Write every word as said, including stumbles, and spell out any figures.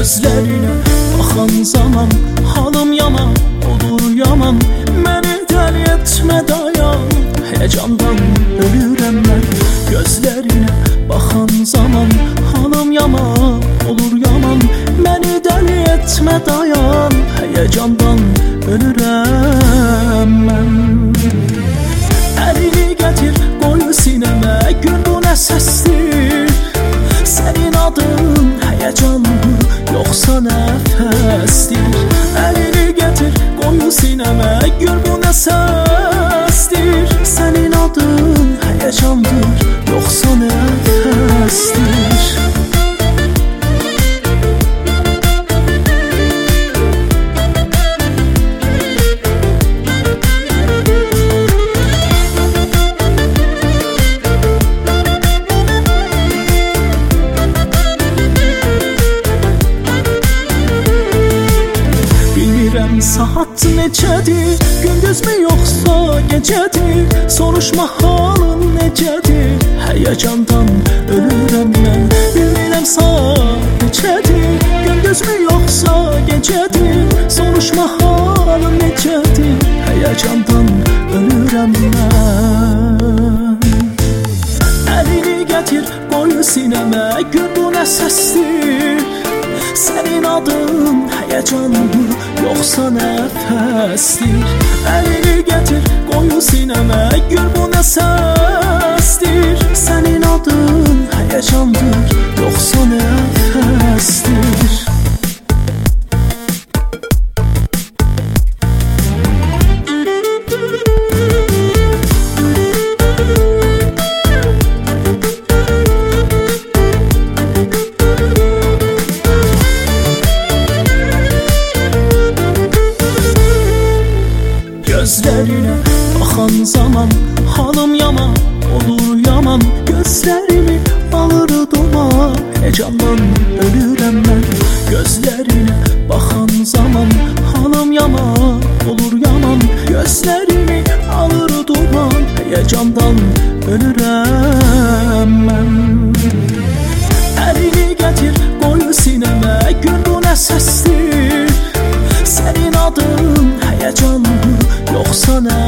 Gözlerine baxan zaman halım yaman olur yaman. Məni dəli etmə dayan, heyecandan ölürəm mən. Gözlerine baxan zaman halım yaman olur yaman. Məni dəli etmə dayan, heyecandan ölürəm mən. Əlini gətir qoy sinəmə, gör bu nə səsdir. Sənin adın heyecandır, yoxsa nəfəsdir. Əlini gətir qoy sinəmə, gör bu nə səsdir. Sənin adın heyecandır, yoxsa nəfəsdir. Saat necədir, gündüz mü yoxsa gecədir? Soruşma halın necədir, heyecandan ölürəm mən. Bilmirəm saat necədir, gündüz mü yoxsa gecədir? Soruşma halın necədir, heyecandan ölürəm mən. Əlini gətir qoy sinəmə, gör bu nə səsdir. Sənin adın heyecandır, yoxsa nəfəsdir. Əlini gətir qoy sinəmə, gör bu nə səsdir. Sənin adın heyecandır, yoxsa nəfəsdir. Gözlerine baxan zaman halım yaman olur yaman. Gözlerimi alır duman, heyecandan ölürəm mən. Gözlerine baxan zaman halım yaman olur yaman. Gözlerimi alır duman, heyecandan ölürəm mən. Əlini gətir qoy sinəmə, gör bu nə səsdir. Sənin adın heyecandır, yoxsa nə